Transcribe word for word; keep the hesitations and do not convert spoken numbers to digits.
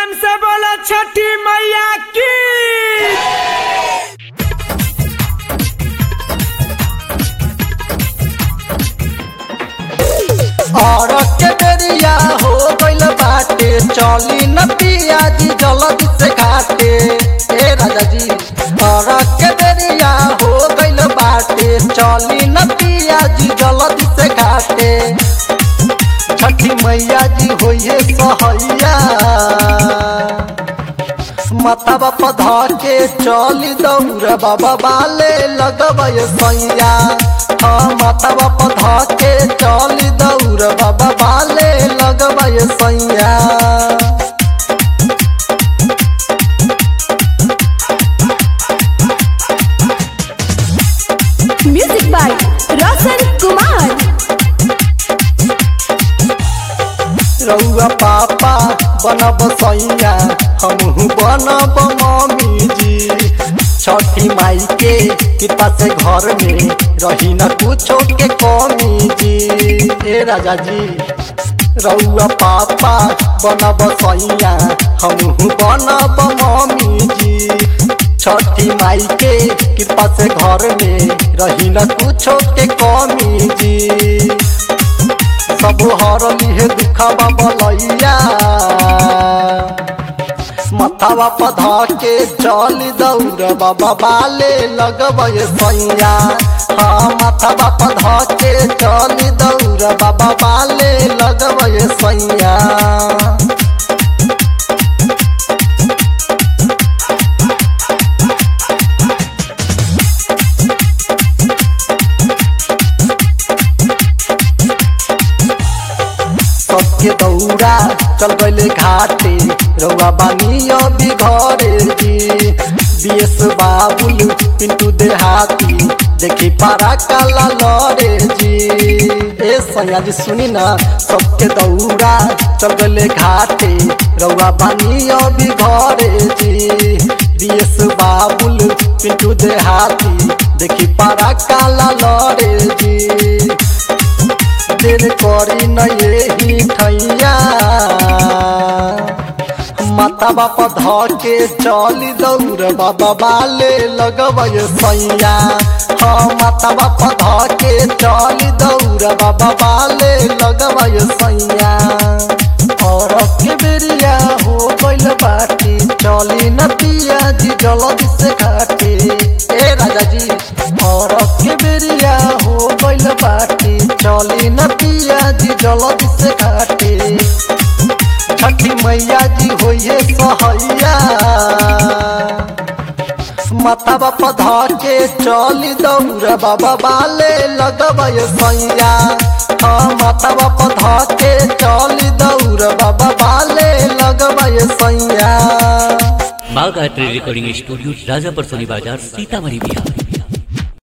प्रेम से बोला छठी मैया की। और के बेरिया हो गइल बाटे, चली न पियाजी जल्दी से घाटे। ए राजा जी और के बेरिया हो गइल बाटे, चली न पियाजी जल्दी से घाटे। छठी मैया जी होइए सहैया, माता बापा ध के चली दौड़ बाबा बाले लगबे सैया। हाँ माता बापा ध के चली दौड़ बाबा बाले लगबे सैया। Music by Roshan Kumar. रउआ पापा बनब सैया, हमहू बनब मम्मी जी। छठी माई के कृपा से घर में रही न कुछो के कमी जी। ए राजा जी रउआ पापा बनब सैया, हमहू बनब मम्मी जी। छठी माई के कृपा से घर में रही न कुछो के कमी जी। सब हरली है दुखावा बलैया, माथावा पधा के चली दौड़ बाबा बाले लगबे सैया। हाँ माथावा पधा के चली दौड़ बाबा बाले लगबे सैया। सबके दौड़ा चल गए घाटे, रउआ बानी अभी घरे जी। बीएस बाबुल पिंटू देहाती देखी पारा काला लरे जी। ए सैया जी सुनी ना, सबके दौड़ा चल गए घाटे, रउआ बानी अभी घरे जी। बीएस बाबुल पिंटू देहाती देखी पारा काला लरे जी। देर करी न यही ठैया, माता बापा ध के चली दौड़ बाबा बाले लगबे सैया। हाँ माता बापा ध के चली दौड़ बाबा बाले लगबे सैया। और के बेरिया हो गइल बाटी, चली न पियाजी जल्दी से घाटे। ए राजा जी और के बेरिया हो गइल बाटी, चली न पियाजी जल्दी से घाटे। छठी मैया जी होइए सहैया, माता बापा ध के चली दौड़ बाबा बाले लगबे सैया। हाँ माता बापा ध के चली दौड़ बाबा बाले लगबे सैया। Bagh art recording studio, Rajapur Soni Bazar, Sitamarhi, Bihar.